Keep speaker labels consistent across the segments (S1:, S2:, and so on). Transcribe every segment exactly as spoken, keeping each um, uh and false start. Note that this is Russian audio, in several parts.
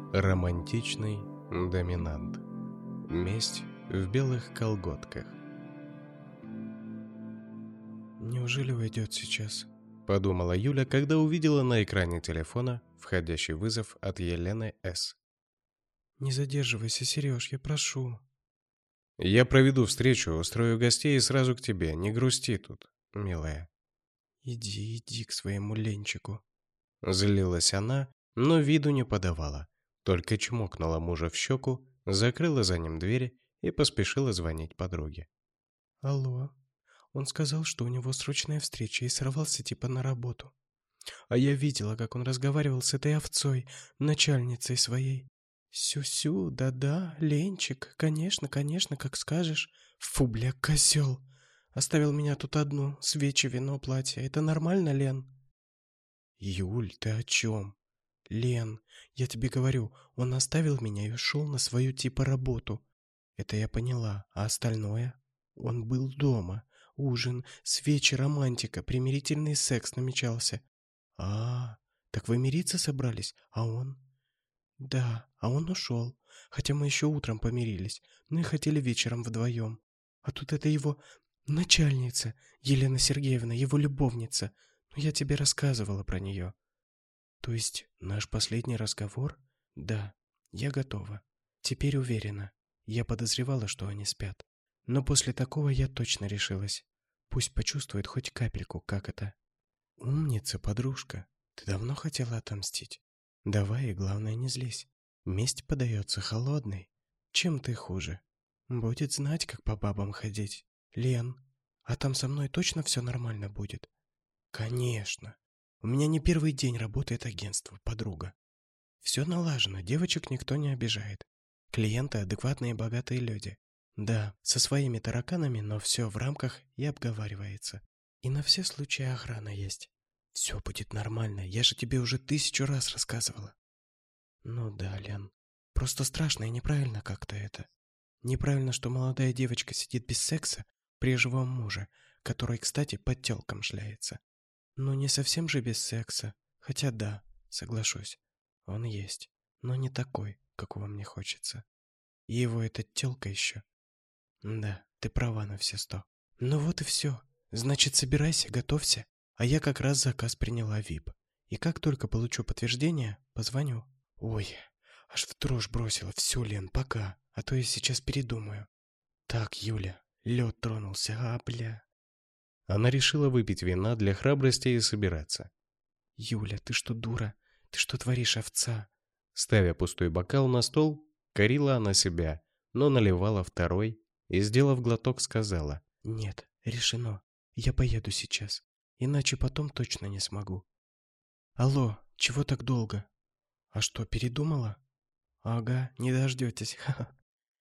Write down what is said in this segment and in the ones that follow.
S1: Романтичный доминант. Месть в белых колготках.
S2: «Неужели уйдет сейчас?»
S1: — подумала Юля, когда увидела на экране телефона входящий вызов от Елены С.
S2: «Не задерживайся, Сереж, я прошу».
S1: «Я проведу встречу, устрою гостей и сразу к тебе. Не грусти тут, милая».
S2: «Иди, иди к своему Ленчику».
S1: Злилась она, но виду не подавала. Только чмокнула мужа в щеку, закрыла за ним двери и поспешила звонить подруге.
S2: «Алло. Он сказал, что у него срочная встреча и сорвался типа на работу. А я видела, как он разговаривал с этой овцой, начальницей своей. Сю-сю, да-да, Ленчик, конечно, конечно, как скажешь. Фу, бля, козел. Оставил меня тут одну, свечи, вино, платье. Это нормально, Лен?» «Юль, ты о чем?» «Лен, я тебе говорю, он оставил меня и ушел на свою типа работу. Это я поняла, а остальное? Он был дома. Ужин, свечи, романтика, примирительный секс намечался. А, так вы мириться собрались, а он?» «Да, а он ушел, хотя мы еще утром помирились, ну и хотели вечером вдвоем. А тут это его начальница, Елена Сергеевна, его любовница. Ну, я тебе рассказывала про нее». «То есть наш последний разговор? Да, я готова. Теперь уверена. Я подозревала, что они спят. Но после такого я точно решилась. Пусть почувствует хоть капельку, как это». «Умница, подружка. Ты давно хотела отомстить? Давай и, главное, не злись. Месть подается холодной. Чем ты хуже? Будет знать, как по бабам ходить. Лен, а там со мной точно все нормально будет?» «Конечно. У меня не первый день работает агентство, подруга. Все налажено, девочек никто не обижает. Клиенты адекватные и богатые люди. Да, со своими тараканами, но все в рамках и обговаривается. И на все случаи охрана есть. Все будет нормально, я же тебе уже тысячу раз рассказывала». «Ну да, Лен, просто страшно и неправильно как-то это. Неправильно, что молодая девочка сидит без секса при живом муже, который, кстати, под тёлкам шляется. Ну, не совсем же без секса. Хотя да, соглашусь, он есть, но не такой, какого мне хочется. И его эта тёлка еще. Да, ты права на все сто. Ну вот и все. Значит, собирайся, готовься. А я как раз заказ приняла вип. И как только получу подтверждение, позвоню. Ой, аж в дрожь бросила. Все, Лен, пока. А то я сейчас передумаю. Так, Юля, лед тронулся, а, бля.
S1: Она решила выпить вина для храбрости и собираться.
S2: «Юля, ты что, дура? Ты что творишь, овца?»
S1: Ставя пустой бокал на стол, корила она себя, но наливала второй и, сделав глоток, сказала:
S2: «Нет, решено. Я поеду сейчас. Иначе потом точно не смогу». «Алло, чего так долго? А что, передумала?» «Ага, не дождетесь. Ха-ха».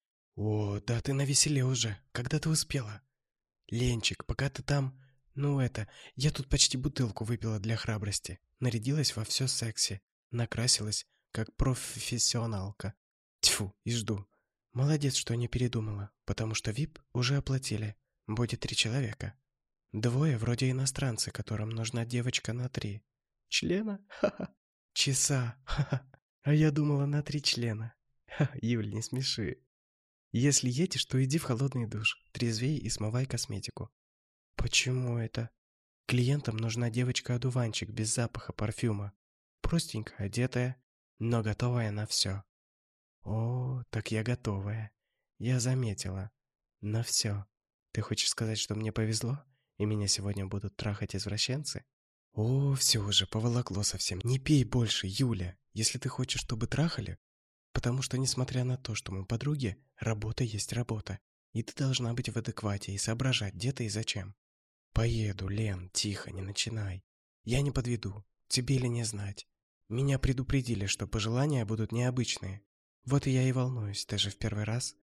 S2: «О, да ты навеселе уже. Когда ты успела?» «Ленчик, пока ты там... Ну это, я тут почти бутылку выпила для храбрости. Нарядилась во все секси. Накрасилась, как профессионалка. Тьфу, и жду. Молодец, что не передумала, потому что вип уже оплатили. Будет три человека. Двое вроде иностранцы, которым нужна девочка на три. Члена? Ха-ха. Часа? Ха-ха. А я думала на три члена. Ха, Юль, не смеши. Если едешь, то иди в холодный душ, трезвей и смывай косметику». «Почему это?» «Клиентам нужна девочка-одуванчик без запаха парфюма. Простенько одетая, но готовая на все». «О, так я готовая. Я заметила. На все. Ты хочешь сказать, что мне повезло, и меня сегодня будут трахать извращенцы?» «О, все уже, поволокло совсем. Не пей больше, Юля, если ты хочешь, чтобы трахали. Потому что, несмотря на то, что мы подруги, работа есть работа. И ты должна быть в адеквате и соображать, где ты и зачем». «Поеду, Лен, тихо, не начинай. Я не подведу, тебе ли не знать. Меня предупредили, что пожелания будут необычные. Вот и я и волнуюсь, ты же в первый раз.